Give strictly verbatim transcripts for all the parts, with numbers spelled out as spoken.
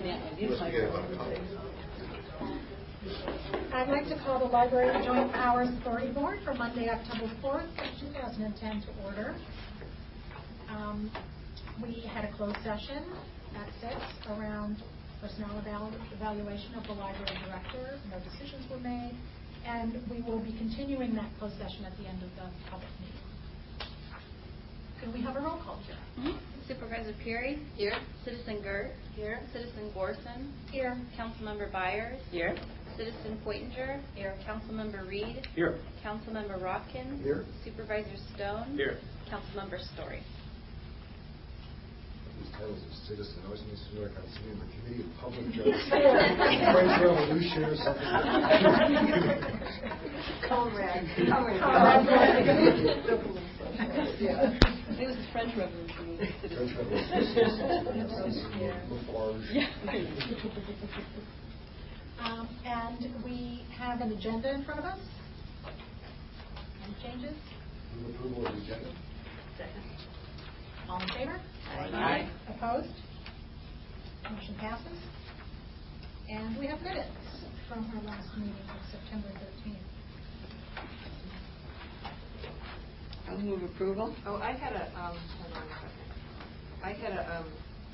I'd like to call the Library Joint Powers Authority Board for Monday, October fourth, two thousand ten to order. Um, we had a closed session at six around personnel evaluation of the library director. No decisions were made, and we will be continuing that closed session at the end of the public meeting. Can we have a roll call, Chair? Mm-hmm. Supervisor Peary? Here. Citizen Gert? Here. Citizen Gorson? Here. Councilmember Byers? Here. Citizen Poitinger? Here. Councilmember Reed? Here. Councilmember Rotkin? Here. Supervisor Stone? Here. Councilmember Story? These titles of citizen always makes me feel like I'm sitting in the Committee of Public Justice. French Revolution or something. Comrade. Yeah. It was the French Revolution. French Revolution. Lafarge. Yeah. Um, and we have an agenda in front of us. Any changes? Move approval of the agenda. Second. All in favor? Aye. Opposed? Motion passes. And we have minutes from our last meeting of September thirteenth. I'll move approval. Oh, I had a um, hold on a second. I had a, um,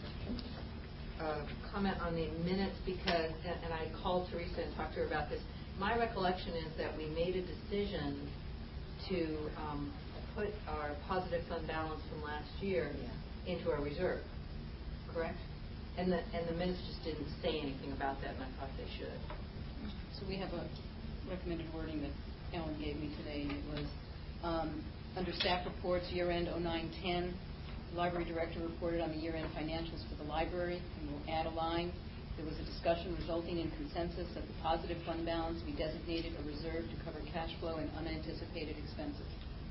a comment on the minutes because, and, and I called Teresa and talked to her about this. My recollection is that we made a decision to um, put our positive fund balance from last year yeah. into our reserve. Correct? And the and the minutes just didn't say anything about that, and I thought they should. So we have a recommended wording that Ellen gave me today, and it was um, under staff reports, year-end oh nine ten, the library director reported on the year-end financials for the library, and we'll add a line. There was a discussion resulting in consensus that the positive fund balance be designated a reserve to cover cash flow and unanticipated expenses.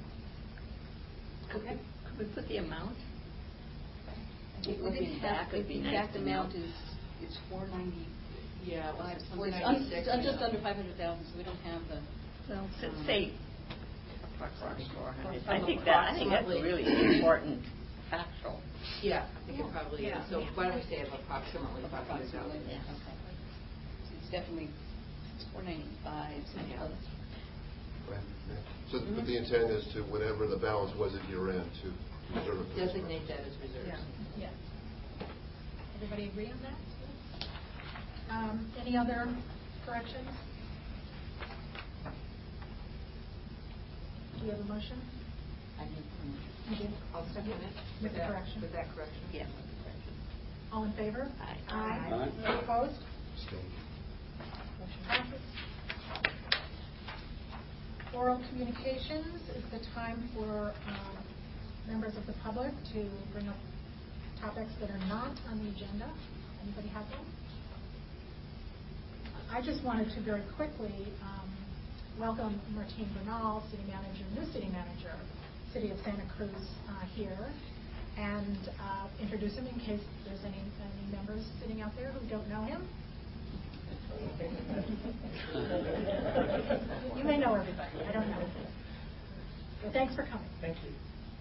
Okay. Could we put the amount? I think looking back, the exact amount is is four ninety. Yeah, well, it's four ninety six. un, just under five hundred thousand, so we don't have the. Well, um, say approximately four hundred. I think that I think that's a really important factual. Yeah, I think it probably yeah. is. So yeah. why don't we say approximately five hundred thousand? Yeah. Okay. So it's definitely it's four ninety five. Yeah. Right. So, mm-hmm. but the intent is to whatever the balance was at year end to reserve. Designate that as reserves. Yeah. yeah. Everybody agree on that? Um, any other corrections? Do you have a motion? I need You do? I'll second it. With the that, correction? With that correction? Yeah, with the correction. All in favor? Aye. Aye. Aye. Any opposed? Abstain. Motion passes. Oral communications is the time for um, members of the public to bring up topics that are not on the agenda. Anybody have one? I just wanted to very quickly um, welcome Martine Bernal, city manager, new city manager, City of Santa Cruz uh, here, and uh, introduce him in case there's any, any members sitting out there who don't know him. You may know everybody. I don't know. But thanks for coming. Thank you.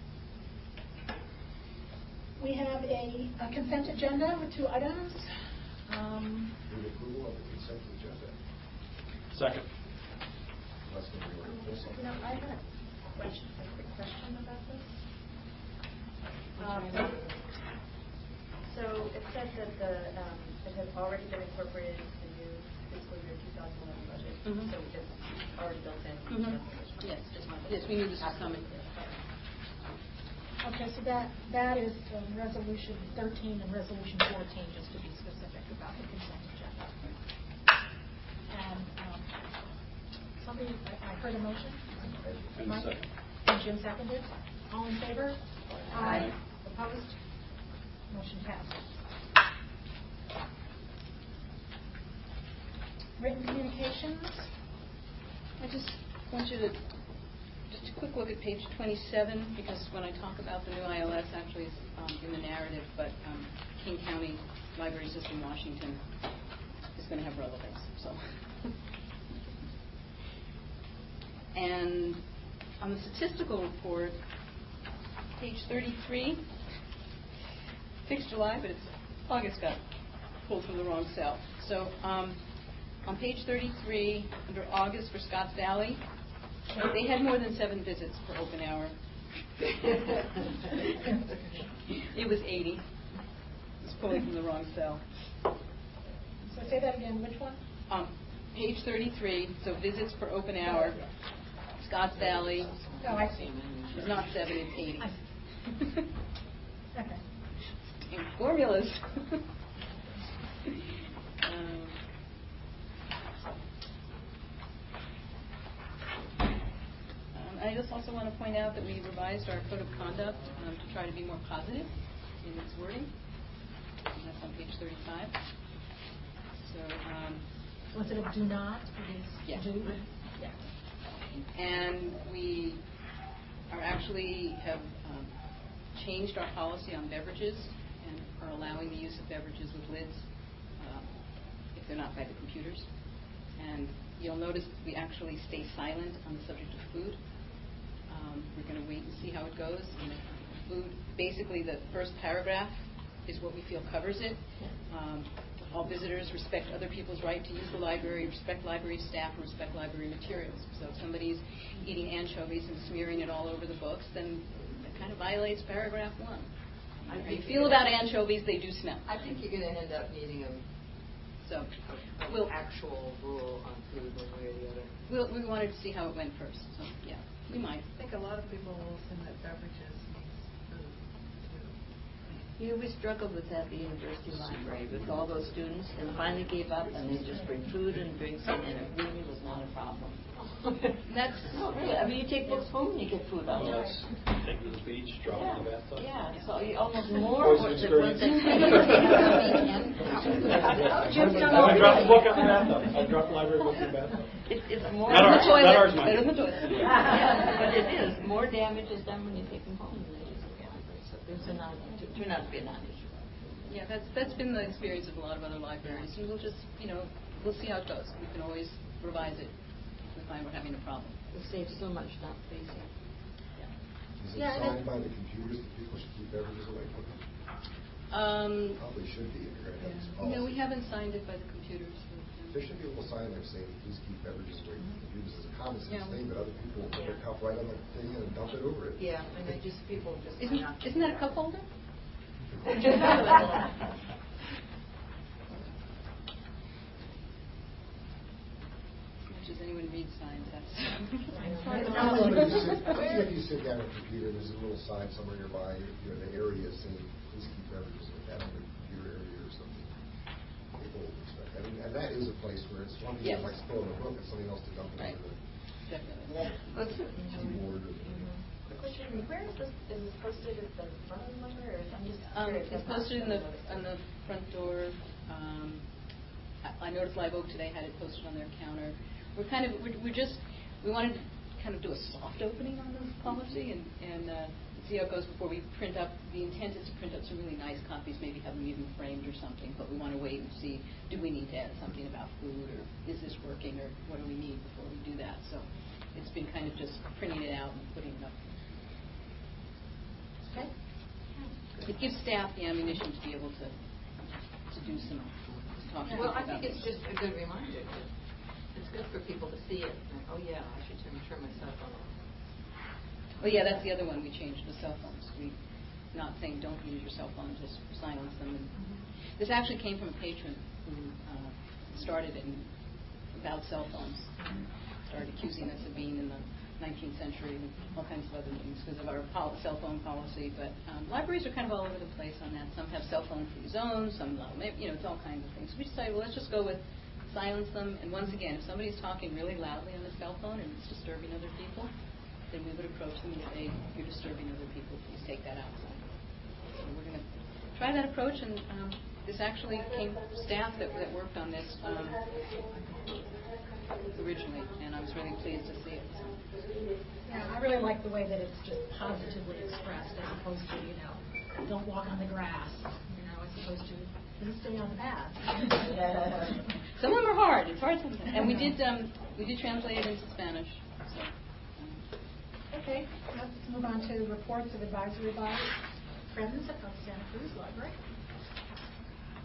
We have a, a consent agenda with two items. Um, Move approval of the consent agenda. Second. That's going to be ordered. you know, I had a question, a quick question about this. Um, so it says that the um, it has already been incorporated into the new fiscal year two thousand eleven budget. Mm-hmm. So it's already built in. Mm-hmm. Yes, just one. Yes, we need to comment. Okay, so that that is um, resolution thirteen and resolution fourteen, just to be specific about the consent agenda. And um, somebody, I, I heard a motion. And Mike? second. And Jim seconded. All in favor? Aye. Opposed? Motion passed. Written communications. I just want you to just a quick look at page twenty-seven, because when I talk about the new I L S, actually it's um, in the narrative, but um, King County Library System Washington is going to have relevance. So, and on the statistical report, page thirty-three, fixed July, but it's August got pulled from the wrong cell. So um, on page thirty-three, under August for Scotts Valley, they had more than seven visits per open hour. It was eighty. It was pulling from the wrong cell. So say that again, which one? Um, page thirty-three, so visits per open hour, Scotts Valley. Oh, I see. It's not seven, it's eighty. Okay. And formulas. um, um, I just also want to point out that we revised our code of conduct um, to try to be more positive in its wording. And that's on page thirty-five. So, um, Was it a do not? It is Yeah. do? Yeah. and we are actually have um, changed our policy on beverages and are allowing the use of beverages with lids um, if they're not by the computers. And you'll notice we actually stay silent on the subject of food. Um, we're going to wait and see how it goes. And food, basically, the first paragraph is what we feel covers it. Um, all visitors respect other people's right to use the library, respect library staff, and respect library materials. So if somebody's eating anchovies and smearing it all over the books, then that kind of violates paragraph one. I How think you feel about anchovies, they do smell. I think you're going to end up needing a, So a we'll, actual rule on food one way or the other. we'll, we wanted to see how it went first. So, yeah, we might. I think a lot of people will assume that beverages means food, too. You know, we struggled with that at the university library with all those students, and finally gave up, and they just bring food and drinks in, and it really was not a problem. That's No, really. I mean, you take books home and you get food on Well, them. that's take to the beach, drop Yeah, it in the bathtub. yeah. So you almost more Poison once it experience. once it Jim's done I all dropped the right. book in the bathtub. I dropped the library book in the bathtub. It, it's more Not in ours. the toilet. Not ours, mine. Right in the toilet. Yeah, but it is more damage is done when you take them home than it is in the library. So it's a non, it turned out to be a non-issue. Yeah, that's that's been the experience of a lot of other libraries. And we'll just, you know, we'll see how it goes. We can always revise it if we find we're having a problem. It saves so much not facing. Is it Yeah, and signed it- by the computers that people should keep beverages away from them? Um, Probably should be in your ethics no, we policy. haven't signed it by the computers. There should be a little sign there saying, please keep beverages away from computers. It's a common sense Yeah. thing, but other people will put their cup right on the thing and dump it over it. Yeah, and they just, people just. Isn't, not- isn't that a cup holder? Much as anyone reads signs, that's. How about if you sit- how about if you sit down at a computer, there's a little sign somewhere nearby, you know, the area saying, please keep beverages like that in the computer area or something. People will respect that. And, and that is a place where it's one thing Yes. that might spill in the book, it's something else to dump it Right. over the Definitely. keyboard. or- Quick question, where is this, is this posted at the front of the library, or I'm just Um, curious? it's I've not posted in the, noticed it. on the front door. Um, I, I noticed Live Oak today had it posted on their counter. We're kind of, we're, we're just, we wanted to kind of do a soft opening on this policy and, and uh, see how it goes before we print up. The intent is to print up some really nice copies, maybe have them even framed or something, but we want to wait and see, do we need to add something about food, or is this working, or what do we need before we do that? So it's been kind of just printing it out and putting it up. Okay. It gives staff the ammunition to be able to, to do some, to talk to people Well, I about think it's this. just a good reminder. that It's good for people to see it. And, oh, yeah, I should turn, turn my cell phone off. Oh, yeah, that's the other one we changed, the cell phones. We, not saying don't use your cell phone, just silence them. And this actually came from a patron who uh, started it in, about cell phones. Started accusing us of being in the nineteenth century and all kinds of other things because of our pol- cell phone policy. But um, libraries are kind of all over the place on that. Some have cell phone-free zones, some not. You know, it's all kinds of things. We decided, well, let's just go with silence them. And once again, if somebody's talking really loudly on a cell phone and it's disturbing other people, then we would approach them and say, you're disturbing other people, please take that outside. So we're going to try that approach, and um, this actually came staff that, that worked on this um, originally, and I was really pleased to see it. So. Yeah, I really like the way that it's just positively expressed as opposed to, you know, don't walk on the grass, you know, as opposed to, please stay on the path. Some of them are hard. It's hard sometimes. And we did um, we did translate it into Spanish. So. Okay, let's move on to reports of advisory bodies. Friends of Santa Cruz Library.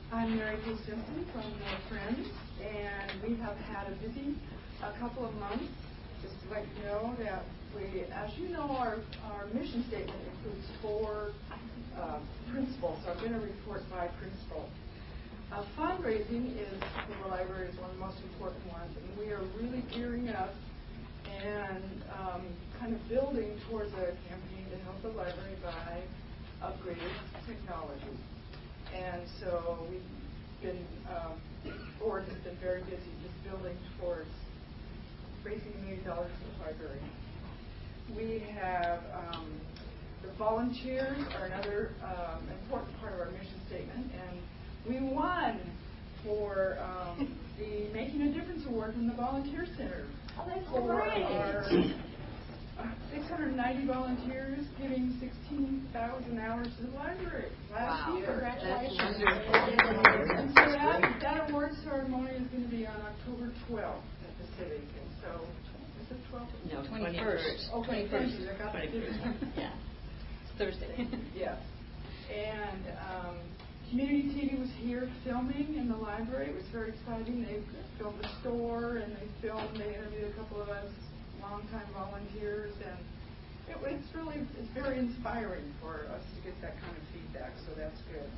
I'm Mary Kay Simpson from the Friends, and we have had a busy a couple of months. Just to let you know that we, as you know, our, our mission statement includes four uh, principles. So I'm going to report by principle. Uh, fundraising is, for the library, is one of the most important ones, and we are really gearing up and um, kind of building towards a campaign to help the library buy upgraded technology. And so we've been, um, the board has been very busy just building towards raising a million dollars for the library. We have um, the volunteers are another um, important part of our mission statement, and we won for um, the Making a Difference Award from the Volunteer Center. Oh, that's for great. our uh, six hundred ninety volunteers giving sixteen thousand hours to the library last Wow. year. Congratulations. And so that, that award ceremony is going to be on October twelfth at the Civic. And so, is it twelfth? No, twenty-first. Okay, thank you. I got the twenty-first. Yeah. It's Thursday. Yes. And um, Community T V was here filming in the library. It was very exciting. They filmed the store, and they filmed, they interviewed a couple of us longtime volunteers, and it, it's really, it's very inspiring for us to get that kind of feedback, so that's good.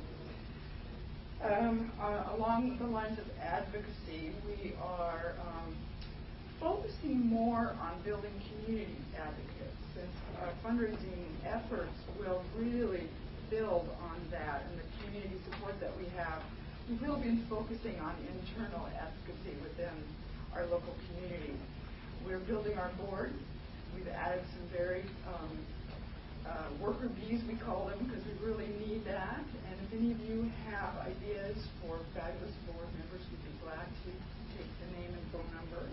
Um, uh, along the lines of advocacy, we are um, focusing more on building community advocates, since our fundraising efforts will really build on that and the community support that we have. We've really been focusing on internal advocacy within our local community. We're building our board. We've added some very um, uh, worker bees, we call them, because we really need that. And if any of you have ideas for fabulous board members, we'd be glad to take the name and phone number.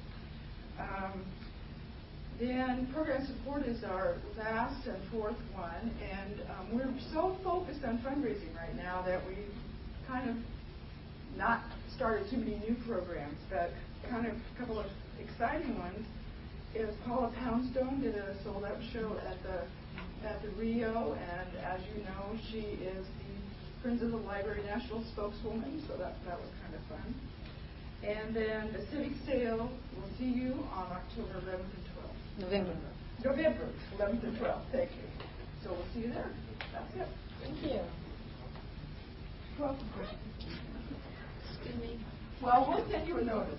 Um, Then program support is our last and fourth one, and um, we're so focused on fundraising right now that we kind of not started too many new programs, but kind of a couple of exciting ones is Paula Poundstone did a sold-out show at the at the Rio, and as you know, she is the Friends of the Library National spokeswoman, so that that was kind of fun. And then the Civic Sale, we'll see you on October eleventh and twelfth. November. November eleventh and twelfth, thank you. So we'll see you there. That's it. Thank you. Welcome. Excuse me. Well, we'll send you a notice.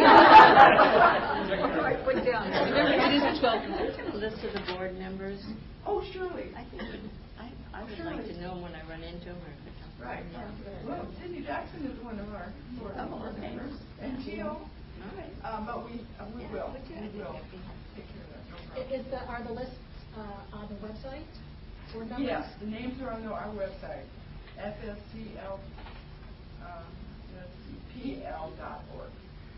Right, put down. It is the twelfth. A list of the board members. Oh, surely. I think I, I would Surely. like to know them when I run into them or if I talk to Right. them. Well, Cindy Jackson is one of our board Oh, board okay. members. And Gio, All right. um, but we, uh, we Yeah, will. but yeah, We I'd be will happy. take care of that. No I- problem. Is the, are the lists uh, on the website? Board numbers? Yes, the names are on the, our website, F S C L, um, let's see, P L dot org.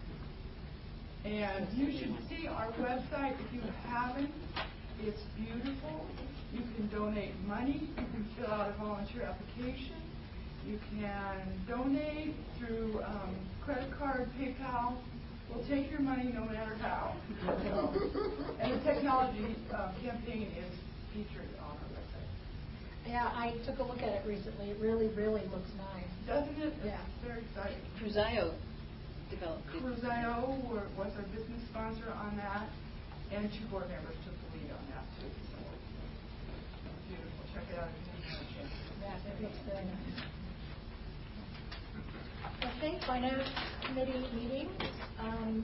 And you should see our website if you haven't. It's beautiful. You can donate money. You can fill out a volunteer application. You can donate through um, credit card, PayPal. We'll take your money no matter how. So, and the technology uh, campaign is featured on our website. Yeah, I took a look at it recently. It really, really looks nice. Doesn't it? Yeah. It's very exciting. Cruzio developed it. Cruzio were- was our business sponsor on that, and two board members took the lead on that too. So beautiful. Check it out if you haven't had a chance. Yeah, it looks very nice. Okay, finance committee meeting. Um,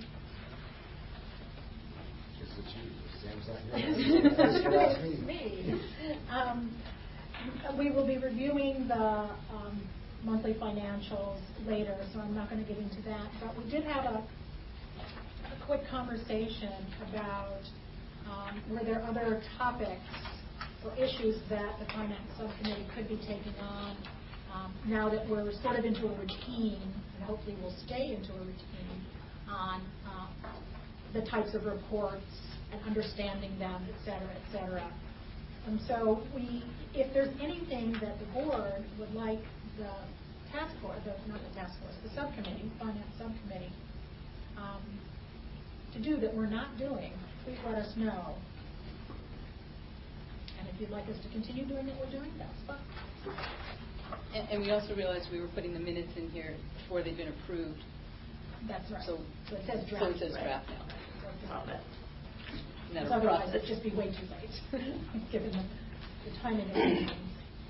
Just that you, Sam's not here. That's the last meeting. Me. Um, we will be reviewing the um, monthly financials later, so I'm not going to get into that. But we did have a, a quick conversation about um, were there other topics or issues that the finance subcommittee could be taking on um, now that we're sort of into a routine, and hopefully we'll stay into a routine on uh, the types of reports and understanding them, et cetera, et cetera. And so we, if there's anything that the board would like the task force, the, not the task force, the subcommittee, finance subcommittee, um, to do that we're not doing, please let us know. And if you'd like us to continue doing what we're doing, that's fine. And, and we also realized we were putting the minutes in here before they'd been approved. That's right. So, So it says so draft. it says Right. draft now. Well, that- And that's Because a otherwise, process. it'd just be way too late, given the, the timing of these things.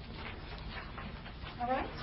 All right.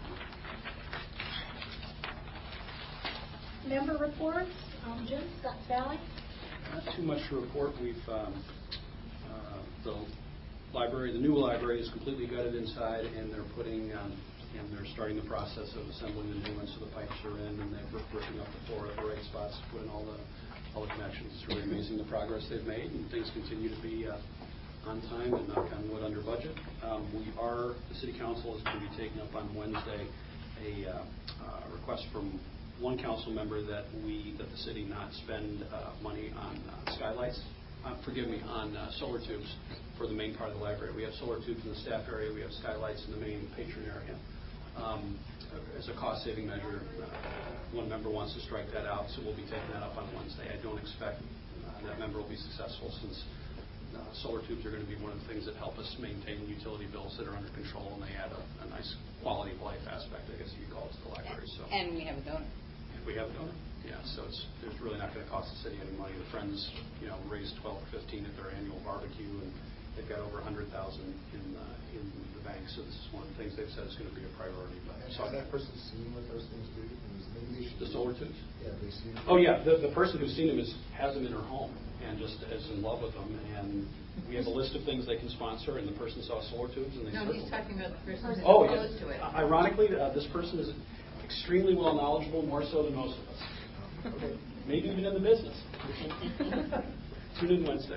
Member reports, um, Jim, Scott Valley. Not too much to report. We've, um, uh, the library, the new library is completely gutted inside, and they're putting, um, and they're starting the process of assembling the new ones, so the pipes are in, and they're ripping up the floor at the right spots to put in all the, all the connections. It's really amazing the progress they've made, and things continue to be uh, on time and knock on wood under budget. Um, we are, the City Council is going to be taking up on Wednesday a uh, uh, request from one council member that we, that the city not spend uh, money on uh, skylights, uh, forgive me, on uh, solar tubes for the main part of the library. We have solar tubes in the staff area, we have skylights in the main patron area. Um, as a cost-saving measure, uh, one member wants to strike that out, so we'll be taking that up on Wednesday. I don't expect uh, that member will be successful, since uh, solar tubes are going to be one of the things that help us maintain utility bills that are under control, and they add a, a nice quality of life aspect, I guess you could call it, to the library. So. And we have a donor. We have a donor. Yeah, so it's, it's really not going to cost the city any money. The Friends, you know, raised twelve or fifteen at their annual barbecue, and they've got over one hundred thousand in uh, in the bank. So this is one of the things they've said is going to be a priority. But And so has that person seen what those things do? Maybe they should. the solar tubes. Yeah, they see. Oh yeah, the the person who's seen them is has them in her home and just is in love with them. And we have a list of things they can sponsor. And the person saw solar tubes, and they. No, he's talking about the person who's Oh, opposed yes. to it. Ironically, uh, this person is extremely well knowledgeable, more so than most of us. Okay. Maybe even in the business. Tune in Wednesday.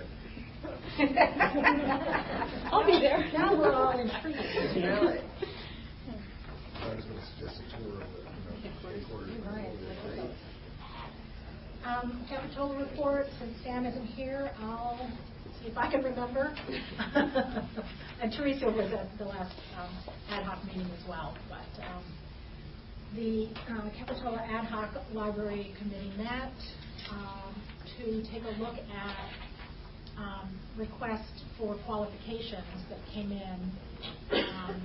I'll be there. Now we're all intrigued. Really? I was going to suggest a tour of the, you know, headquarters. Right. Um, Capitola report, since Sam isn't here, I'll see if I can remember. And Teresa was at the last um, ad hoc meeting as well. But um, the uh, Capitola Ad Hoc Library Committee met um, to take a look at um, requests for qualifications that came in um,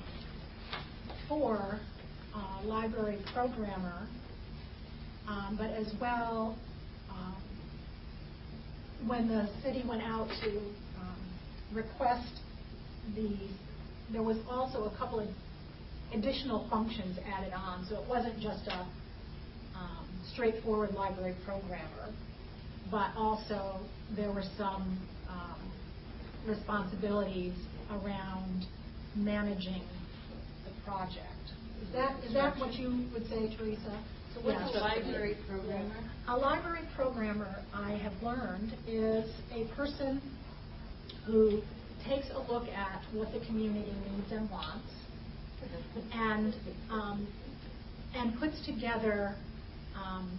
for uh, library programmer. Um, but as well, um, when the city went out to um, request these, there was also a couple of additional functions added on, so it wasn't just a um, straightforward library programmer, but also there were some um, responsibilities around managing the project. Is that is that what you would say, Teresa? So what's Yes. a library programmer? A library programmer, I have learned, is a person who takes a look at what the community needs and wants, and um, and puts together. Um,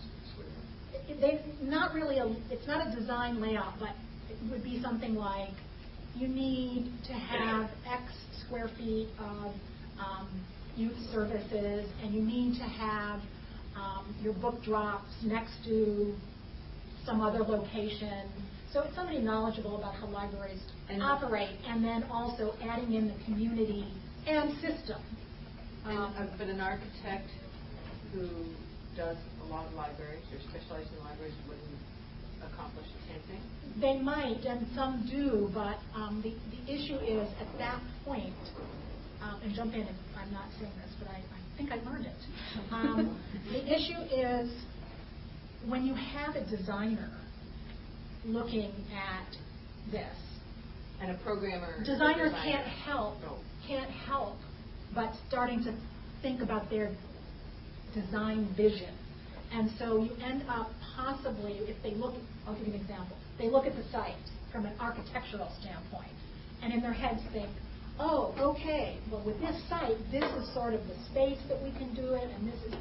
they not really a. It's not a design layout, but it would be something like you need to have X square feet of um, youth services, and you need to have um, your book drops next to some other location. So it's somebody knowledgeable about how libraries And- operate, and then also adding in the community and system. And, Um, uh, but an architect who does a lot of libraries or specializes in libraries wouldn't accomplish the same thing? They might, and some do, but um, the, the issue is at that point, um, and jump in if I'm not saying this, but I, I think I learned it. Um, the issue is when you have a designer looking at this, And a programmer. designer designer. can't help, Oh. can't help but starting to think about their design vision. And so you end up possibly, if they look, I'll give you an example, they look at the site from an architectural standpoint, and in their heads think, oh, okay, well with this site, this is sort of the space that we can do it, and this is,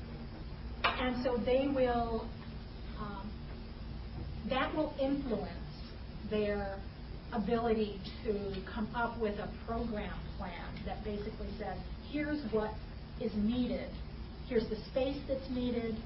and so they will, um, that will influence their ability to come up with a program plan that basically says, here's what is needed, here's the space that's needed,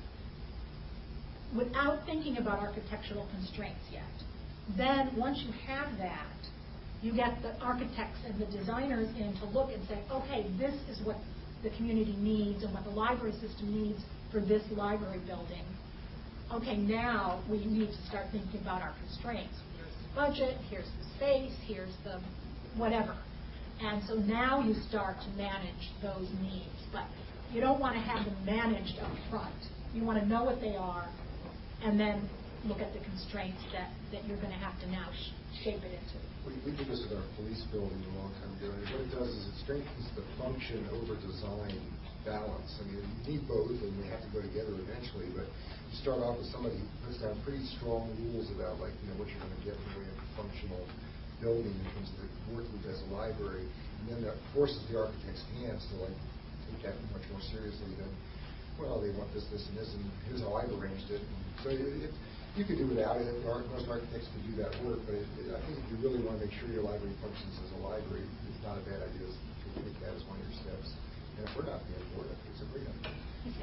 without thinking about architectural constraints yet. Then, once you have that, you get the architects and the designers in to look and say, okay, this is what the community needs and what the library system needs for this library building. Okay, now we need to start thinking about our constraints. Here's the budget, here's the space, here's the whatever. And so now you start to manage those needs. But you don't want to have them managed up front. You want to know what they are and then look at the constraints that, that you're going to have to now sh- shape it into. We, we did this with our police building a long time ago, and what it does is it strengthens the function over design balance. I mean, you need both, and they have to go together eventually, but you start off with somebody who puts down pretty strong rules about, like, you know, what you're going to get in the way of a functional building in terms of the work loop as a library, and then that forces the architect's hands to, like, take that much more seriously than, well, they want this, this, and this, and here's how I've arranged it. And so it, it, you could do without it. Most architects could do that work, but it, it, I think if you really want to make sure your library functions as a library, it's not a bad idea to take that as one of your steps. And if we're not being bored, I think it's a great idea.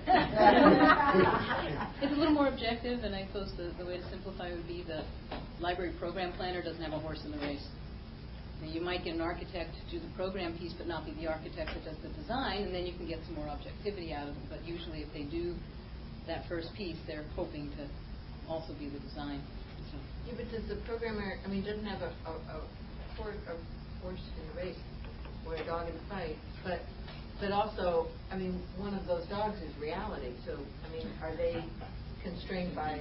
It's a little more objective, and I suppose the, the way to simplify would be the library program planner doesn't have a horse in the race. Now, you might get an architect to do the program piece, but not be the architect that does the design, and then you can get some more objectivity out of them. But usually if they do that first piece, they're hoping to also be the design. So. Yeah, but does the programmer, I mean, doesn't have a, a, a, horse, a horse in the race or a dog in the fight, but but also, I mean, one of those dogs is reality. So, I mean, are they constrained by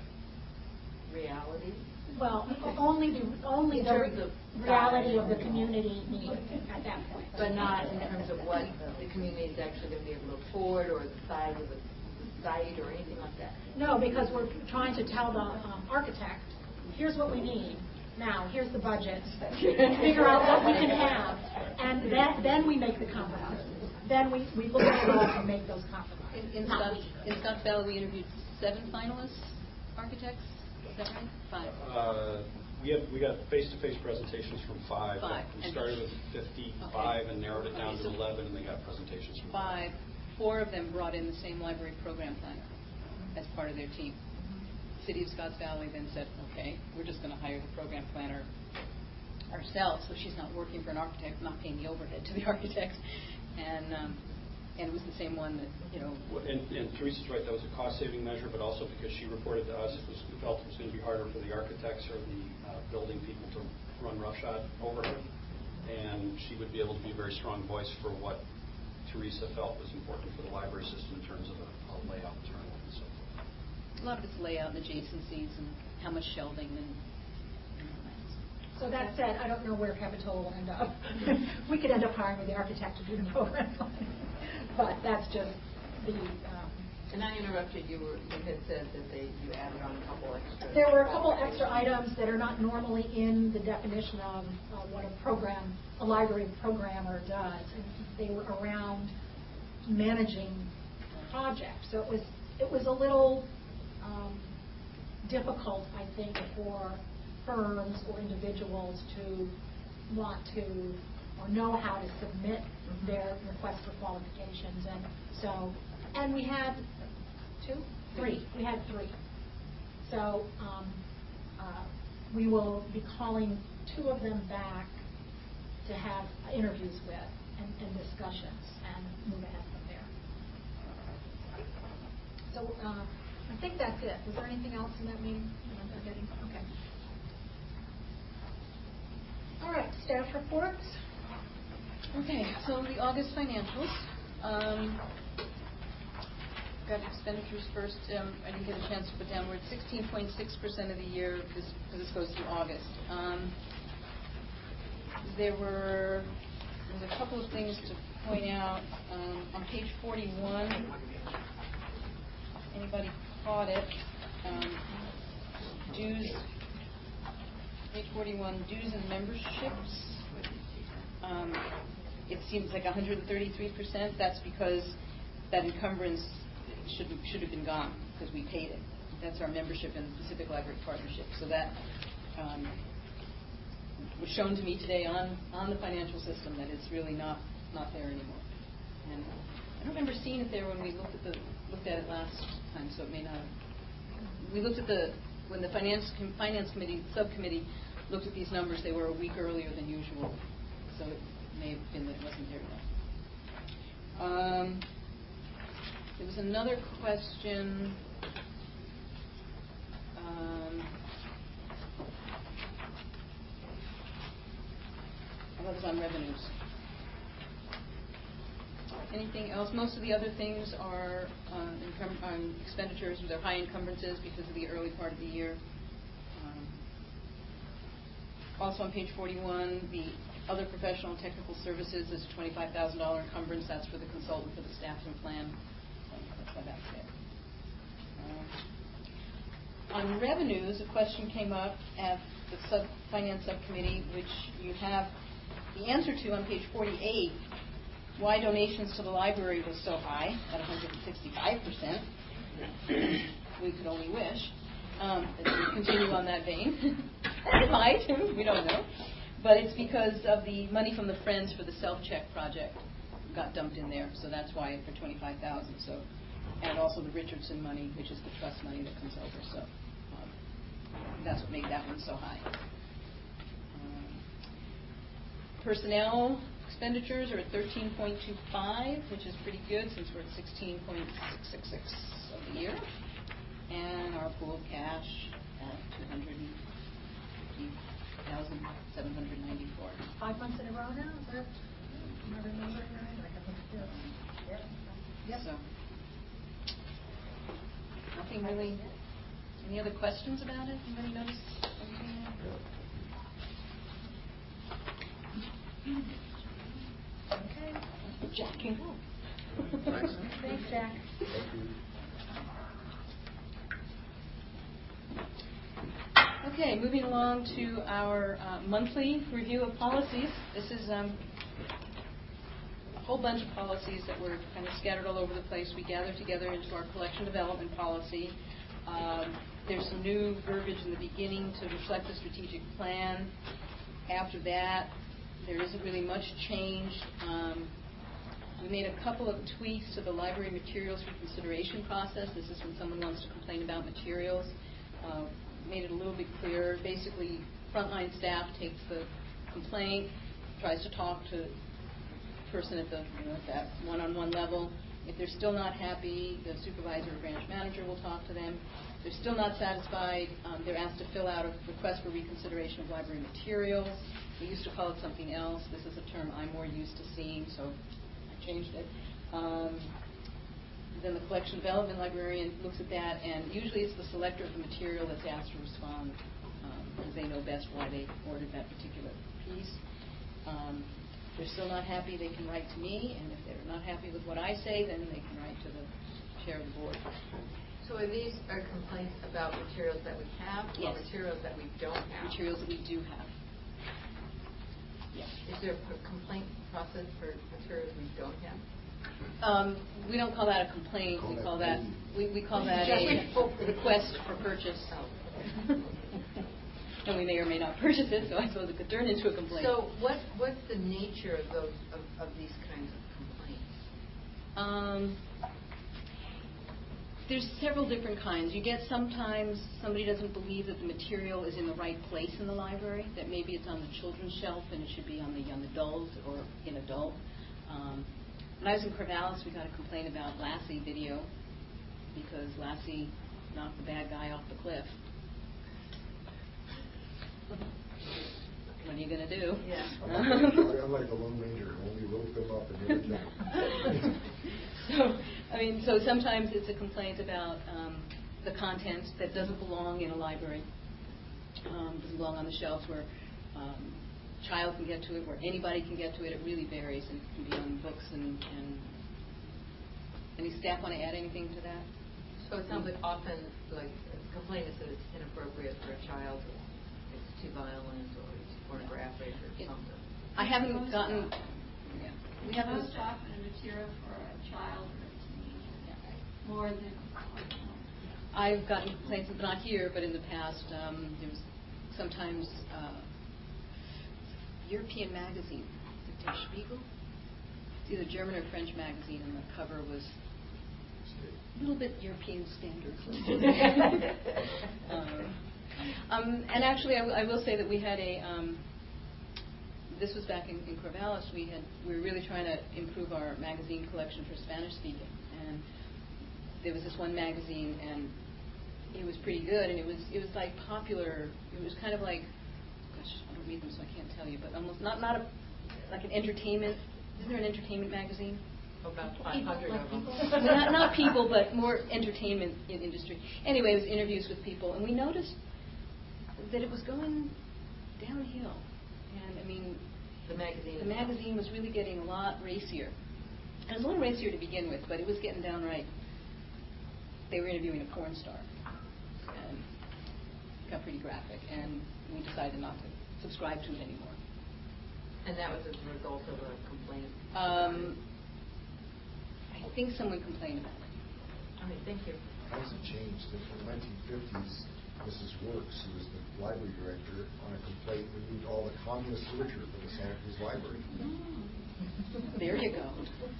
reality? Well, only the only in the terms of reality of the community needs at that point. But not in terms of what the community is actually going to be able to afford or the size of the site or anything like that. No, because we're trying to tell the um, architect, here's what we need. Now, here's the budget. Figure out what we can have. And then, then we make the compromises. Then we, we look at those and make those compromises. In, in, Scott, in Scotts Valley, we interviewed seven finalists, architects. Is that right? Five. Uh, we had we got face-to-face presentations from five. Five. We And started with fifty-five okay. and narrowed it down okay, to so eleven, and they got presentations from five. Four of them brought in the same library program planner as part of their team. City of Scotts Valley then said, okay, we're just going to hire the program planner ourselves, so she's not working for an architect, not paying the overhead to the architect. And um, and it was the same one that, you know. And, and Teresa's right, that was a cost-saving measure, but also because she reported to us it was we felt it was going to be harder for the architects or the uh, building people to run roughshod over her. And she would be able to be a very strong voice for what Teresa felt was important for the library system in terms of a, a layout term and so forth. A lot of it's layout and adjacencies and how much shelving and, and all that. So that said, I don't know where Capitola will end up. We could end up hiring the architect to do the program. But that's just the... Um, and I interrupted you. Were, you had said that they you added on a couple extra... There were a couple extra items that are not normally in the definition of uh, what a program, a library programmer does. And they were around managing projects. So it was, it was a little um, difficult, I think, for firms or individuals to want to or know how to submit mm-hmm. their request for qualifications. And so, and we had two, three. We had three. So um, uh, we will be calling two of them back to have interviews with and, and discussions and move ahead from there. So uh, I think that's it. Was there anything else in that meeting? Okay. All right, staff reports. Okay, so the August financials. Um, got expenditures first. Um, I didn't get a chance to put down. We're at sixteen point six percent of the year because this, this goes through August. Um, there were there's a couple of things to point out. Um, on page forty-one, anybody caught it? Um, dues. Page forty-one, dues and memberships. Um, it seems like one hundred thirty-three percent. That's because that encumbrance should should have been gone because we paid it. That's our membership in the Pacific Library Partnership. So that um, was shown to me today on, on the financial system that it's really not not there anymore. And I don't remember seeing it there when we looked at the looked at it last time. So it may not have. We looked at the when the finance finance committee subcommittee looked at these numbers, they were a week earlier than usual, so it may have been that it wasn't there yet. Um, there was another question. Um, that was on revenues. Anything else? Most of the other things are uh, incum- um, expenditures with their high encumbrances because of the early part of the year. Um, also on page forty-one, the other professional and technical services is a twenty-five thousand dollars encumbrance. That's for the consultant for the staffing plan. So that's why that's there. Uh, on revenues, a question came up at the sub- finance subcommittee, which you have the answer to on page forty-eight. Why donations to the library was so high at one hundred sixty-five percent. We could only wish. Um, to continue on that vein. It might, we don't know. But it's because of the money from the Friends for the self-check project got dumped in there. So that's why for twenty-five thousand dollars. So, and also the Richardson money, which is the trust money that comes over. So um, that's what made that one so high. Um, personnel expenditures are at thirteen point two five, which is pretty good since we're at sixteen point six six six of the year. And our pool of cash at two hundred fifty thousand seven hundred ninety-four. Five months in a row now, is that, am I remembering right? I can look at this. Yep. Yep. So, nothing really. Any other questions about it? Anybody notice anything? Okay. Jack can go. Thanks, Jack. Thank you. Okay, moving along to our uh, monthly review of policies. This is um, a whole bunch of policies that were kind of scattered all over the place. We gathered together into our collection development policy. Um, there's some new verbiage in the beginning to reflect the strategic plan. After that, there isn't really much change. Um, we made a couple of tweaks to the library materials for consideration process. This is when someone wants to complain about materials. Uh, made it a little bit clearer. Basically, frontline staff takes the complaint, tries to talk to the person at the you know, at that one-on-one level. If they're still not happy, the supervisor or branch manager will talk to them. If they're still not satisfied, um, they're asked to fill out a request for reconsideration of library materials. We used to call it something else. This is a term I'm more used to seeing, so I changed it. Um, Then the collection development librarian looks at that, and usually it's the selector of the material that's asked to respond um, because they know best why they ordered that particular piece. Um, if they're still not happy, they can write to me, and if they're not happy with what I say, then they can write to the chair of the board. So are these are complaints about materials that we have Yes. or materials that we don't have? Materials that we do have. Yes. Is there a complaint process for materials we don't have? Um, we don't call that a complaint. Call we that call that we, we call that a request for purchase. And we may or may not purchase it, so I suppose it could turn into a complaint. So what what's the nature of those of, of these kinds of complaints? Um, there's several different kinds. You get sometimes somebody doesn't believe that the material is in the right place in the library, that maybe it's on the children's shelf and it should be on the young adult or in adult. Um, when I was in Corvallis, we got a complaint about Lassie video because Lassie knocked the bad guy off the cliff. What are you going to do? Yeah. I'm like the Lone Ranger, only rope them up and never jump. So, I mean, so sometimes it's a complaint about um, the contents that doesn't belong in a library, um, doesn't belong on the shelves where um, a child can get to it, where anybody can get to it. It really varies, and it can be on books. And, and any staff want to add anything to that? So it sounds like often, like, a complaint is that it's inappropriate for a child, or it's too violent, or it's pornographic, or Yeah. something. I haven't gotten. Yeah, we haven't. Most often a material for a child or a teenager, more than. I've gotten complaints, not here, but in the past. Um, there was sometimes uh, European magazine, Der Spiegel. It's either German or French magazine, and the cover was a little bit European standards. um, Um, and actually, I, w- I will say that we had a, um, this was back in, in Corvallis, we had, we were really trying to improve our magazine collection for Spanish speaking. And there was this one magazine, and it was pretty good, and it was, it was like popular, it was kind of like, gosh, I don't read them so I can't tell you, but almost, not, not a, like an entertainment, isn't there an entertainment magazine? About five hundred of them. Well, not, not people, but more entertainment in industry. Anyway, it was interviews with people, and we noticed that it was going downhill. And I mean, The magazine. the magazine was really getting a lot racier. It was a little racier to begin with, but it was getting downright. They were interviewing a porn star, and it got pretty graphic, and we decided not to subscribe to it anymore. And that was as a result of a complaint. Um, I think someone complained about it. I mean, thank you. How has it changed? In the nineteen fifties, Missus Works, who was the library director, on a complaint, removed all the communist literature from the Santa Cruz Library. There you go.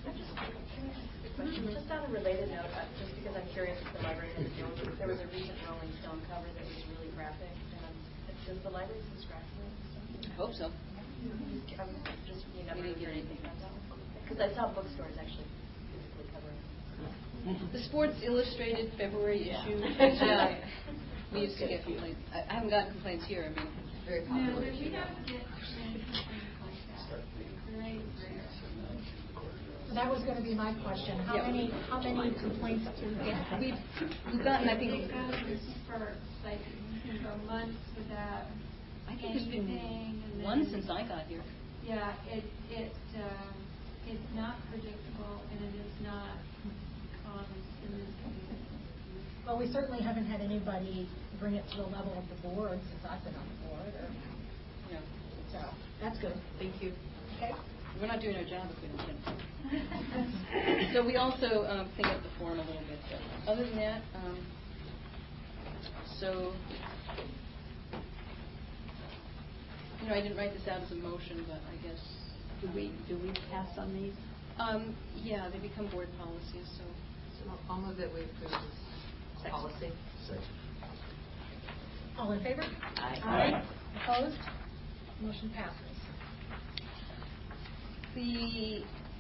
Just on a related note, uh, just because I'm curious if the library has known, there was a recent Rolling Stone cover that was really graphic. Um, does the library subscribe to it? I hope so. I'm just, you never We didn't get heard anything. about that. Because I saw bookstores actually physically covering it. The Sports Illustrated February Yeah. issue. Yeah. We used to get complaints. I, I haven't gotten complaints here. I mean, Very No, popular. we don't get many complaints like that. Very rare. That was going to be my question. How Yeah. many, how many complaints do you get? we've, we've gotten, I think, It goes for, like, you can go months without I think there's been anything. and one then- since I got here. Yeah, it, it, uh, it's not predictable, and it is not common in this community. Well, we certainly haven't had anybody bring it to the level of the board since I've been on the board. Or, No. so that's good. Thank you. Okay. We're not doing our job if we don't get it. So we also um, cleaned up the form a little bit. But other than that, um, so, you know, I didn't write this out as a motion, but I guess. Do we, do we pass on these? Um, yeah, they become board policies, so. So I'll move that we approve this policy. Second. All in favor? Aye. Opposed? Motion passes. The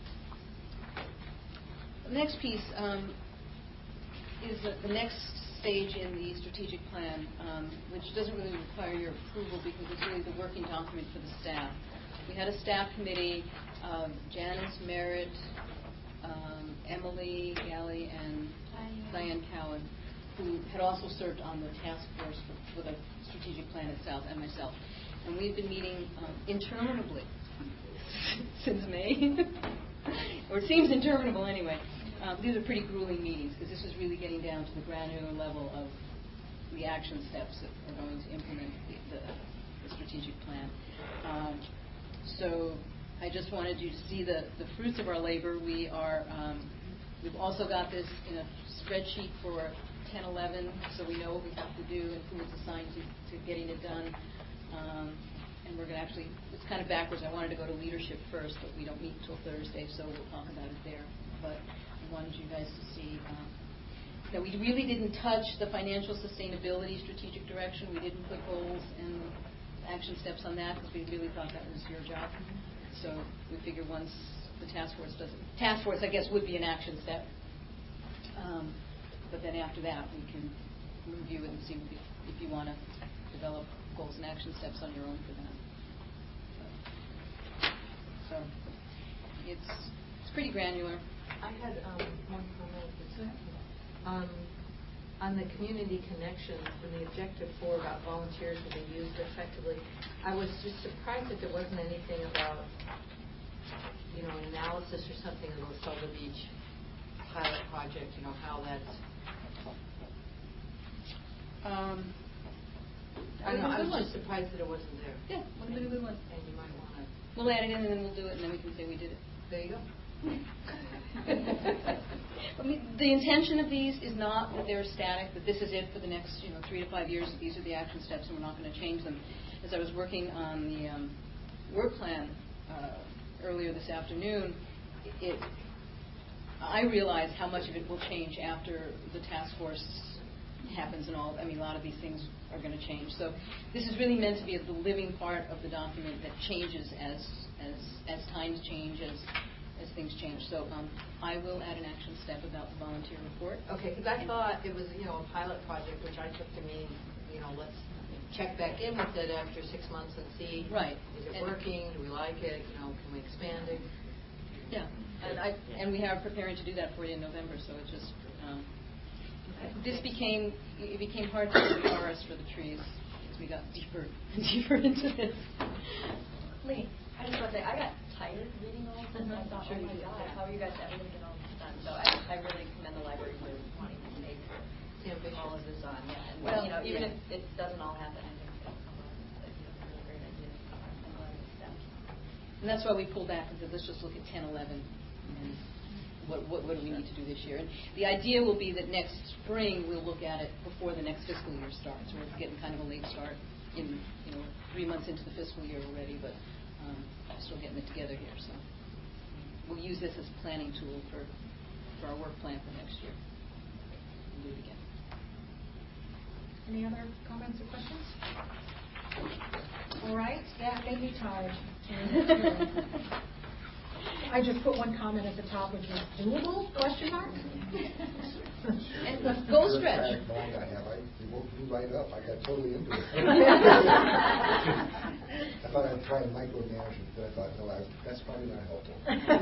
next piece um, is the, the next stage in the strategic plan, um, which doesn't really require your approval because it's really the working document for the staff. We had a staff committee, um, Janice Merritt, um, Emily Galley, and Diane. Diane Cowan, who had also served on the task force for, for the strategic plan itself, and myself. And we've been meeting um, interminably since May, or it seems interminable anyway. Um, these are pretty grueling meetings because this is really getting down to the granular level of the action steps that are going to implement the, the, the strategic plan. Um, so I just wanted you to see the, the fruits of our labor. We are, um, we've also got this in a spreadsheet for ten eleven, so we know what we have to do and who is assigned to, to getting it done. Um, and we're going to actually, it's kind of backwards. I wanted to go to leadership first, but we don't meet until Thursday, so we'll talk about it there. But I wanted you guys to see um, that we really didn't touch the financial sustainability strategic direction. We didn't put goals and action steps on that because we really thought that was your job. So we figured once the task force doesn't, task force I guess would be an action step. Um, but then after that we can review it and see if, if you want to develop goals and action steps on your own for that. So, so it's it's pretty granular. I had um, one comment. Um, on the community connections and the objective four about volunteers will be used effectively, I was just surprised that there wasn't anything about, you know, an analysis or something of the Silver Beach pilot project, you know, how that's... Um, I don't know, I Good was one. just surprised that it wasn't there. Yeah, would have been a good one. And you might want to... We'll add it in and then we'll do it and then we can say we did it. There you go. I mean, the intention of these is not that they're static, that this is it for the next, you know, three to five years, that these are the action steps and we're not going to change them. As I was working on the um, work plan uh, earlier this afternoon, it, I realized how much of it will change after the task force happens and all, I mean, a lot of these things are going to change. So this is really meant to be the living part of the document that changes as as as times change, as as things change. So um, I will add an action step about the volunteer report. Okay, because I thought it was, you know, a pilot project, which I took to mean, you know, let's check back in with it after six months and see. Right. Is it And- working? Do we like it? You know, can we expand it? Yeah, and I and we are preparing to do that for you in November. So it just um, this became it became hard to see the forest for the trees as we got deeper and deeper into this. Lee, I just want to say, I got tired reading all of this, and I thought, Sure oh you my did, God, yeah. how are you guys ever going to get all this done? So I, I really commend the library for wanting to take all of this on. Yeah, and Well, you know, even yeah. if it doesn't all happen, I think it's a really great idea. I'm glad it's done. And that's why we pulled back and said, let's just look at ten, eleven, and what, what, what do we need to do this year? And the idea will be that next spring we'll look at it before the next fiscal year starts. We're getting kind of a late start in, you know, three months into the fiscal year already, but um, still getting it together here. So we'll use this as a planning tool for, for our work plan for next year. We'll do it again. Any other comments or questions? All right, that made me tired. I just put one comment at the top, which is doable, question mark? And goal stretch. Mind I have, I, it woke me right up. I got totally into it. I thought I'd try and micromanage it, but I thought, no, I, that's probably not helpful.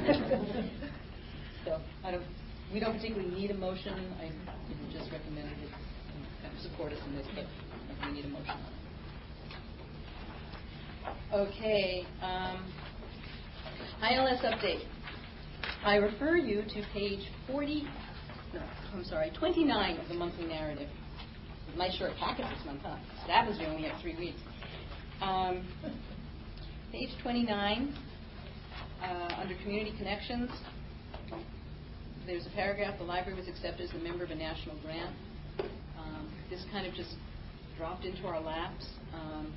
So I don't, we don't particularly need a motion. I just recommended it, and kind of support us in this, but we need a motion on it. Okay. Um, I L S update. I refer you to page forty, no, I'm sorry, twenty-nine of the monthly narrative. Nice short packet this month, huh? That was we only have three weeks. Um, page twenty-nine, uh, under Community Connections, there's a paragraph, the library was accepted as a member of a national grant. Um, this kind of just dropped into our laps. Um,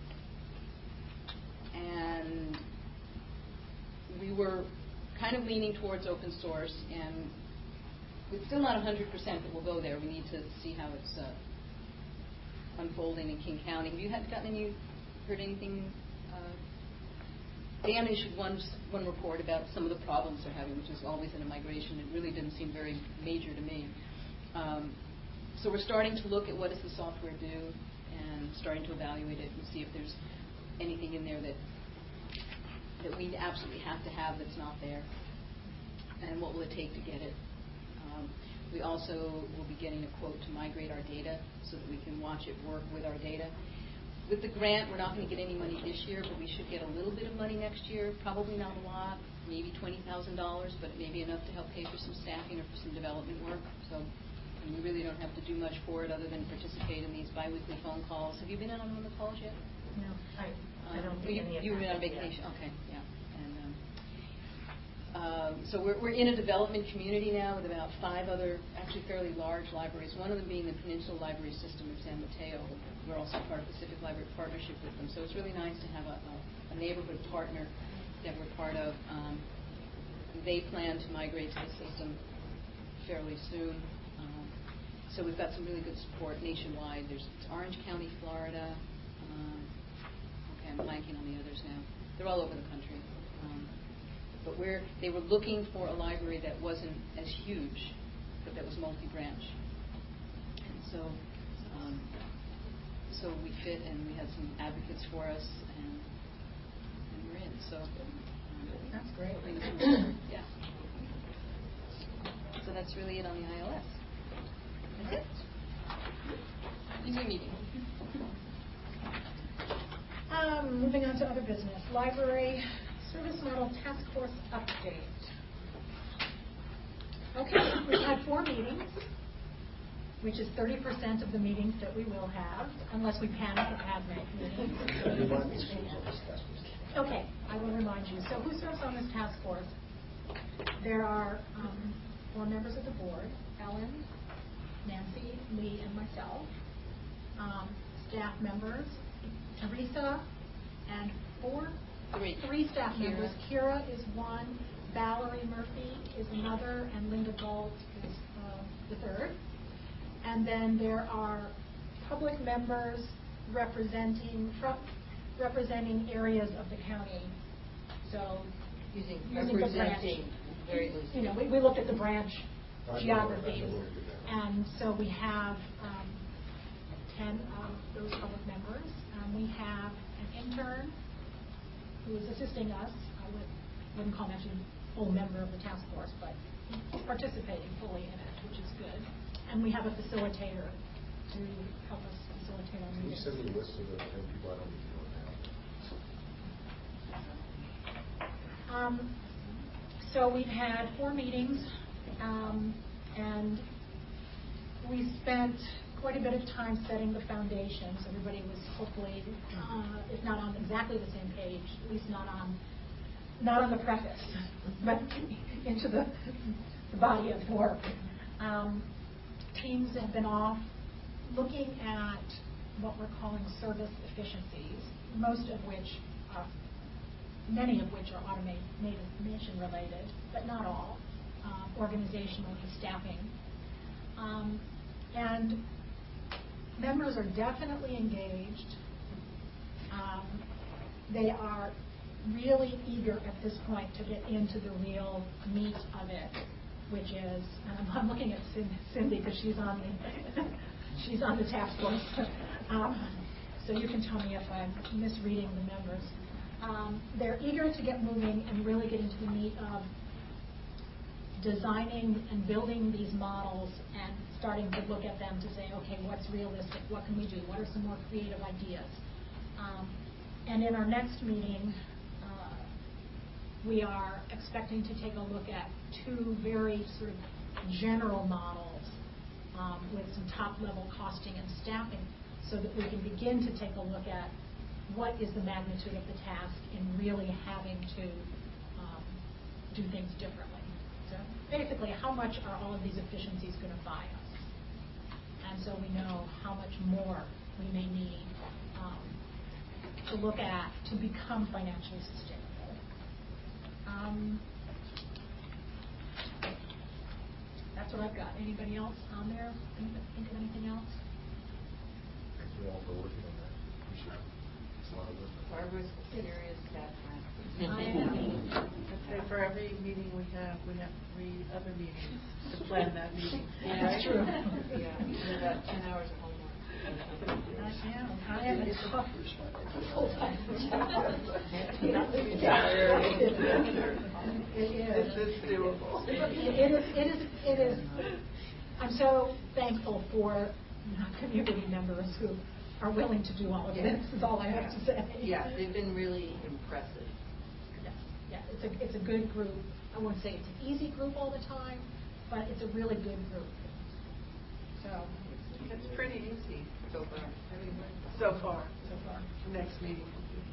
and we were kind of leaning towards open source, and it's still not one hundred percent, but we'll go there. We need to see how it's uh, unfolding in King County. Have you had, gotten any, heard anything? Uh, Dan issued one, one report about some of the problems they're having, which is always in a migration. It really didn't seem very major to me. Um, so we're starting to look at what does the software do and starting to evaluate it and see if there's anything in there that that we absolutely have to have that's not there, and what will it take to get it. Um, we also will be getting a quote to migrate our data so that we can watch it work with our data. With the grant, we're not going to get any money this year, but we should get a little bit of money next year, probably not a lot, maybe twenty thousand dollars, but maybe enough to help pay for some staffing or for some development work. So we really don't have to do much for it other than participate in these biweekly phone calls. Have you been in on one of the calls yet? No, I, I don't Um, think you, any of You've been on that, yeah. vacation, okay, yeah. And um, um, so we're, we're in a development community now with about five other, actually fairly large libraries. One of them being the Peninsula Library System in San Mateo. We're also part of Pacific Library Partnership with them. So it's really nice to have a, a, a neighborhood partner that we're part of. Um, they plan to migrate to the system fairly soon. Um, so we've got some really good support nationwide. There's Orange County, Florida. Um, I'm blanking on the others now. They're all over the country. Um, but we're, they were looking for a library that wasn't as huge, but that was multi-branch. And so um, so we fit, and we had some advocates for us, and, and we're in. So um, That's great. yeah. So that's really it on the I L S. That's it. Easy meeting. Um, moving on to other business. Library Service Model Task Force update. Okay, we've had four meetings, which is thirty percent of the meetings that we will have, unless we panic and have meetings. Remind me who's on this task force. Okay, I will remind you. So who serves on this task force? There are um, four members of the board, Ellen, Nancy, Lee, and myself. Um, staff members, Teresa, and four, Three. three staff Kira. members. Kira is one, Valerie Murphy is another, and Linda Galt is uh, the third. and then there are public members representing, from, representing areas of the county. So, Using, using the branch. representing very loosely. You know, we, we looked at the branch I know, geographies, I know what you're doing. and so we have um, ten of those public members. Um, we have an intern who is assisting us. I would, wouldn't call him actually a full member of the task force, but he's participating fully in it, which is good. And we have a facilitator to help us facilitate our Can you meetings. send me a list of the ten people? I don't need to know now. Um, so we've had four meetings, um, and we spent quite a bit of time setting the foundations. Everybody was hopefully, uh, if not on exactly the same page, at least not on not on the preface, but into the, the body of work. Um, teams have been off looking at what we're calling service efficiencies, most of which are, many of which are automation related, but not all, um, organizationally, staffing. Um, and members are definitely engaged. Um, they are really eager at this point to get into the real meat of it, which is, and I'm, I'm looking at Cindy because she's on the she's on the task force. Um, so you can tell me if I'm misreading the members. Um, they're eager to get moving and really get into the meat of designing and building these models and starting to look at them to say, okay, what's realistic? What can we do? What are some more creative ideas? Um, and in our next meeting, uh, we are expecting to take a look at two very sort of general models um, with some top-level costing and staffing so that we can begin to take a look at what is the magnitude of the task in really having to um, do things differently. So basically, how much are all of these efficiencies going to buy us? And so we know how much more we may need um, to look at to become financially sustainable. Um, that's what I've got. Anybody else on there? Anybody think of anything else? Thanks for all for working on that. Appreciate it. It's a lot of work. Barbara's serious cat I am. I'd say for every meeting we have, we have three other meetings to plan that meeting. That's true. Yeah, and about ten hours of homework. I am. I am a tough full-time job. It is. It's doable. It is. It is. It is. I'm so thankful for community members who are willing to do all of this. Is all I have to say. Yeah, they've been really impressive. Yes. Yeah. It's a. It's a good group. I won't say it's an easy group all the time, but it's a really good group. So. It's pretty easy So far. so far. So far. Next meeting.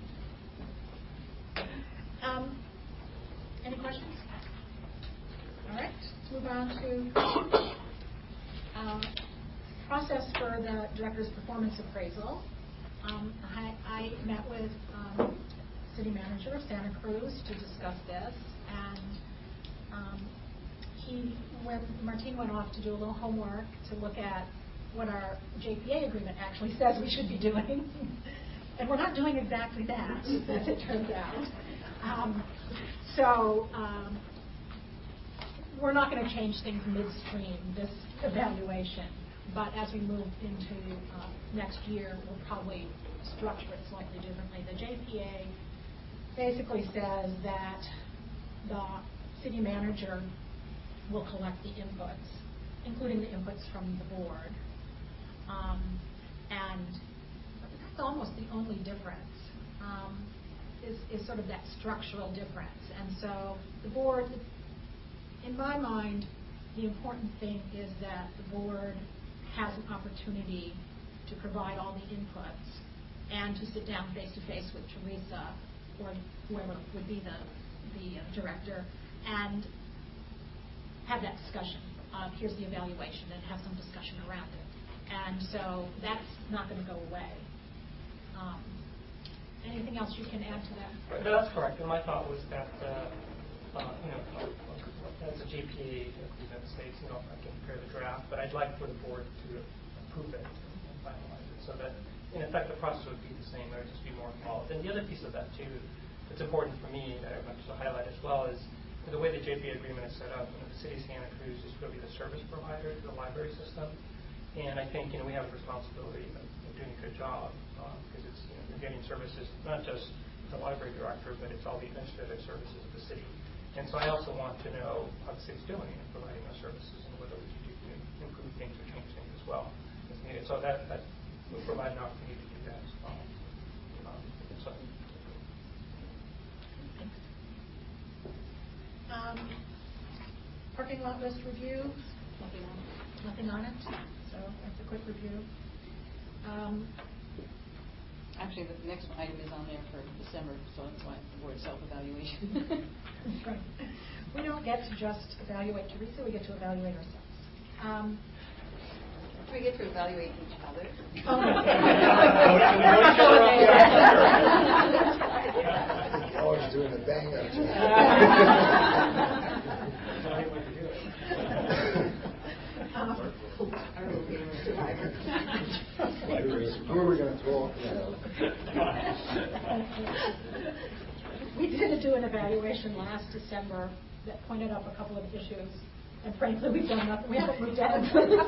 Um, any questions? All right, let's move on to um, process for the director's performance appraisal. Um, I, I met with um, city manager of Santa Cruz to discuss this, and um, he, when Martine went off to do a little homework to look at what our J P A agreement actually says we should be doing, and we're not doing exactly that, as it turns out. Um, so um, we're not going to change things midstream, this evaluation, but as we move into uh, next year, we'll probably structure it slightly differently. The J P A basically says that the city manager will collect the inputs, including the inputs from the board. Um, and that's almost the only difference, um, is, is sort of that structural difference. And so the board, in my mind, the important thing is that the board has an opportunity to provide all the inputs and to sit down face to face with Teresa or whoever would be the, the uh, director and have that discussion of here's the evaluation and have some discussion around it. And so that's not going to go away. Um, anything else you can add to that? Right, no, that's correct. And my thought was that, uh, uh, you know, as a J P A agreement states, you know, I can prepare the draft, but I'd like for the board to approve it and finalize it, so that, in effect, the process would be the same, there would just be more involved. And the other piece of that, too, that's important for me, that I want to highlight as well, is the way the J P A agreement is set up. You know, the city of Santa Cruz is really the service provider to the library system, and I think, you know, we have a responsibility of, of doing a good job, because um, it's, you know, you're getting services, not just the library director, but it's all the administrative services of the city. And so I also want to know how the city's doing in providing those services and whether we can do, you know, improve things or change things as well as needed. So that, that will provide an opportunity to do that as well. Um, so. Um, parking lot list review. Nothing on it. Nothing on it. So that's a quick review. Um, Actually, the next item is on there for December, so that's why the board self-evaluation. Right. We don't get to just evaluate Teresa, we get to evaluate ourselves. Um, Do we get to evaluate each other? Oh, no. Always doing the bang up. Who are we going to throw? We did do an evaluation last December that pointed up a couple of issues, and frankly, we've done nothing. We haven't moved ahead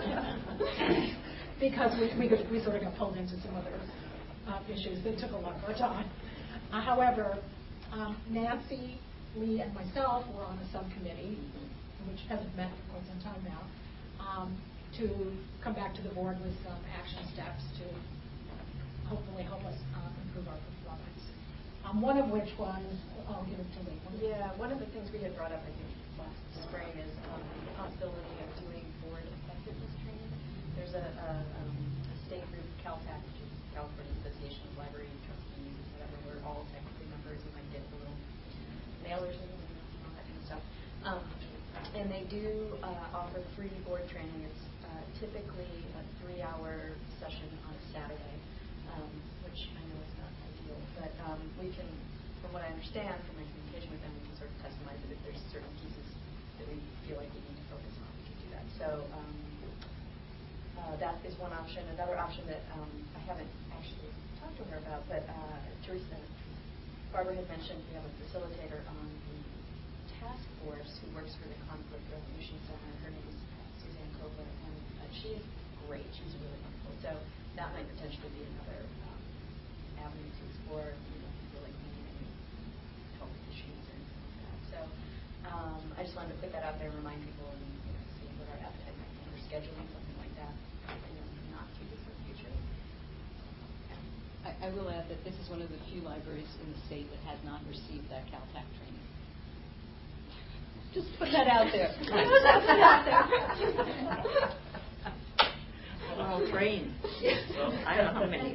because we, we we sort of got pulled into some other uh, issues that took a lot of our time. Uh, however, um, Nancy, Lee, and myself were on a subcommittee, which hasn't met for quite some time now, um, to come back to the board with some action steps to hopefully help us uh, improve our performance. Um, one of which was, I'll give it to Lee. Yeah, one of the things we had brought up, I think, last spring is um, the possibility of doing board effectiveness training. There's a, a, um, a state group, CalTAC, which is California Association of Library Trustees, whatever. We're all technically members. We might get the little mailers and all that kind of stuff. Um, and they do uh, offer free board training. It's uh, typically a three-hour session on a Saturday, um, which I know is not ideal, but um, we can, from what I understand from my communication with them, we can sort of customize it if there's certain pieces that we feel like we need to focus on. We can do that. So um, uh, that is one option. Another option that um, I haven't actually talked to her about, but uh, Teresa, Barbara had mentioned we have a facilitator on the task force who works for the Conflict Resolution Center. Her name is Suzanne Coppola, and uh, she is great. She's really wonderful. So that might potentially be another um, avenue to explore. You know, if you feel like maybe any health issues or anything like that. So um, I just wanted to put that out there and remind people and you know, see what our appetite might be for scheduling something like that in the not too distant future. I, I will add that this is one of the few libraries in the state that has not received that CalTAC training. Just put that out there. Put that out there. We're all trained. Well, I don't know how many.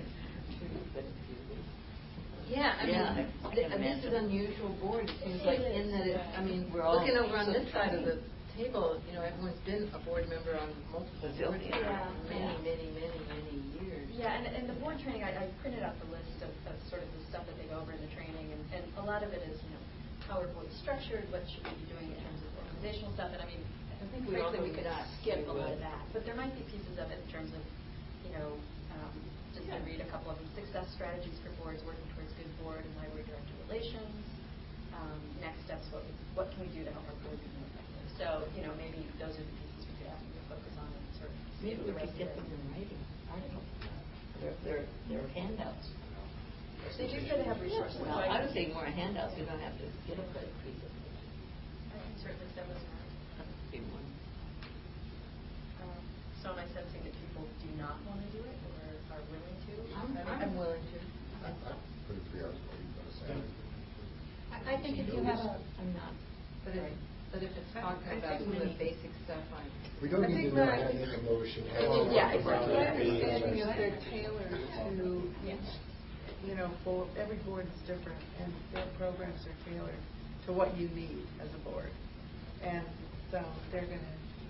Yeah, I Yeah, mean, I th- can this is imagine. unusual board. It seems like in that, it, I mean, We're all looking over on so this side of trained. the table, you know, everyone's been a board member on multiple boards Yeah. for many, Yeah. many, many, many years. Yeah, and, and the board training, I, I printed out the list of, of sort of the stuff that they go over in the training, and, and a lot of it is, you know, how are boards structured, what should we be doing in terms of organizational stuff, and I mean, I think we frankly, also we could got skip to, a lot uh, of that, but there might be pieces of it in terms of, you know, um, just to read a couple of them, success strategies for boards working towards good board and library director relations. Um, next steps, what we, what can we do to help our board be more effective? So, you know, maybe those are the pieces we could ask them to focus on and sort of Maybe we the rest could get of them it. in writing, articles. They're, they're, they're handouts. They do say they have resources. Well, so I I would say more handouts. We don't have to get a credit presentation. I can certainly send those around. That would be one. Um, so am I sensing that people do not want to do it or are willing to? I'm, I mean, I'm willing to. I put it three hours a week on a Saturday. I I think if you have a, I'm not. But if, but if it's talking I about think some of the many- basic stuff, I'm. We don't I need to think know my- how to make a motion. Yeah, exactly. My understanding is they're tailored to, you know, for, every board is different, and their programs are tailored to what you need as a board. And so they're going to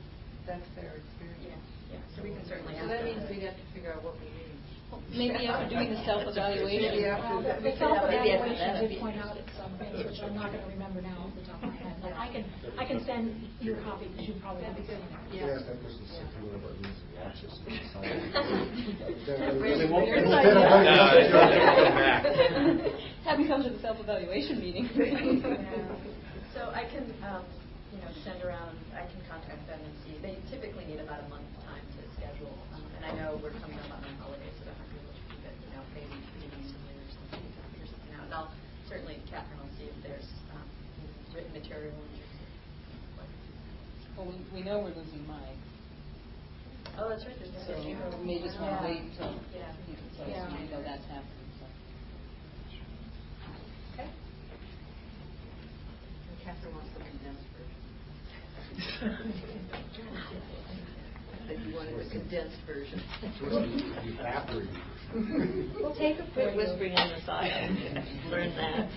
that's their experience. Yeah, so we can certainly So ask that them means to- we'd have to figure out what we need. Maybe after doing the self-evaluation. Maybe after Well, the- the- The self-evaluation Maybe after that. did point out some things which I'm not going to remember now off the top of my head, but I can, I can send you a copy because you probably have it. You can ask that person to sit through one of our meetings and watch us. and decide. They won't- Here's they an won't- idea. No, they won't come back. Have them come to the self-evaluation meeting. So I can, um, you know, send around, I can contact them and see. They typically need about a month's time to schedule. Um, and I know we're coming up on our holidays, so that might be able to keep it, you know, maybe beginning somewhere or something, figure something out. And I'll, certainly Catherine will see if there's um, written material. Well, we, we know we're losing Mike. Oh, that's right. There's So no we may just want to Yeah. wait until Yeah. he can tell us, Yeah. we know that's happening. So. Okay. And Catherine wants the condensed version. That you wanted the condensed version. Evaporated. We'll take it for Quit you. whispering on the side. Learn that.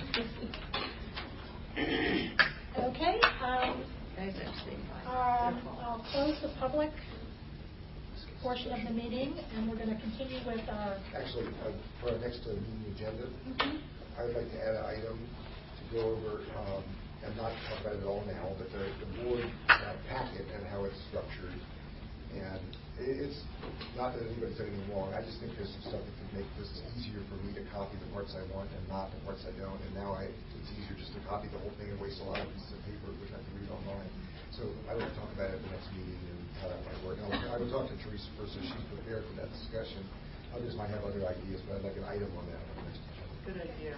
Okay, um, Guys, I'm saying. um, I'll close the public portion of the meeting, and we're going to continue with our, Actually, uh, for our next uh, meeting agenda, I would like to add an item to go over, um, and not talk about it all now, but the, the board uh, packet and how it's structured. And it- it's not that anybody's done anything wrong. I just think there's some stuff that could make this easier for me to copy the parts I want and not the parts I don't. And now I, it's easier just to copy the whole thing and waste a lot of pieces of paper, which I can read online. So I will talk about it at the next meeting and how that might work. And I'll- I will talk to Teresa first, so she's prepared for that discussion. Others might have other ideas, but I'd like an item on that on the next agenda. Good idea.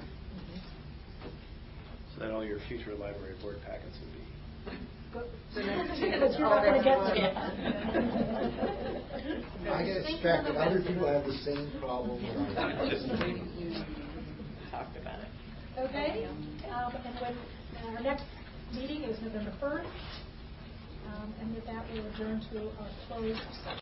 So then all your future library board packets would be. because you're not going to get to it. I expect that other people have the same problem. Talked about it. Okay, um, and with, uh, our next meeting is November first, um, and with that, we'll adjourn to our closed session.